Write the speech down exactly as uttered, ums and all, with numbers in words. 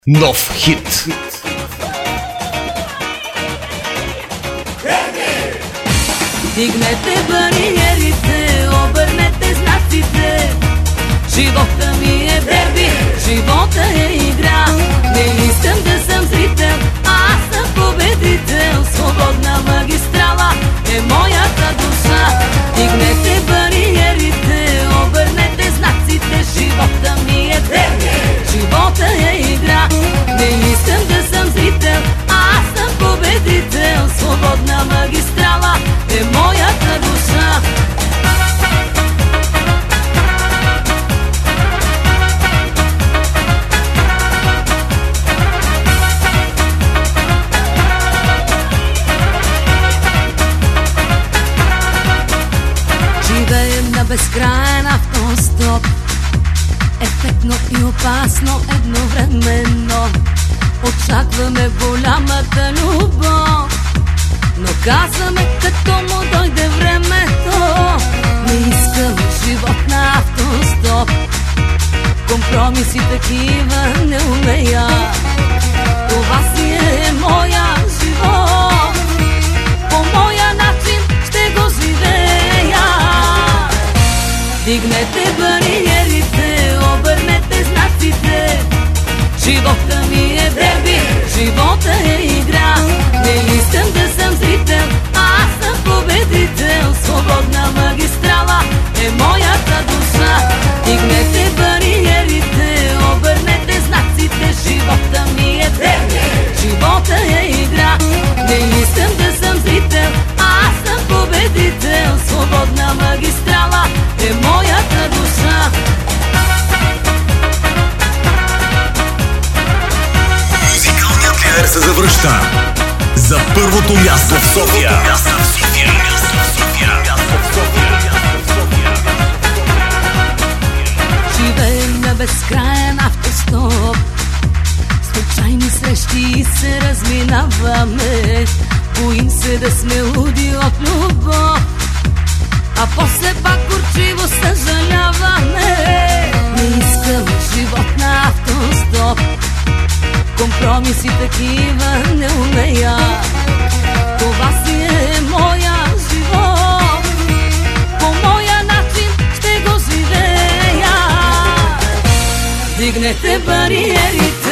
Нов хит. Дигнете бариерите, обърнете знаците. Живота ми е дерби, живота е игра. Не искам да съм зрител, а аз съм победител. Свободна магистрала е моята душа. Дигнете бариерите, обърнете знаците. Живота ми е дерби, живота е игра. Не искам да съм зрител, а аз съм победител. Свободна магистрала е моята душа. Живеем на безкраен автостоп, ефектно и опасно едновременно. Очакваме голямата любов, но казваме, като му дойде времето. Не искам живот на автостоп, компромиси такива не умея. Това си е моя живот, по моя начин ще го живея. Дигнете бариерите, обърнете знаците. Живота ми е дерби, живота е игра. Не искам да съм зрител, а аз съм победител. Свободна магистрала е моята душа. Дигнете бариерите, обърнете знаците. Живота ми е дерби, живота е игра. Не искам да съм зрител, а аз съм победител. Свободна магистрала е моята душа. Лидер се завръща за първото място в София. Живеем на безкраен автостоп, случайни срещи се разминаваме. Боим се да сме луди от любов, а после пак горчиво съжаляваме. Не искам живот на автостоп, компромиси такива не умея. Това си е моя живот, по моя начин ще го живея. Дигнете бариерите,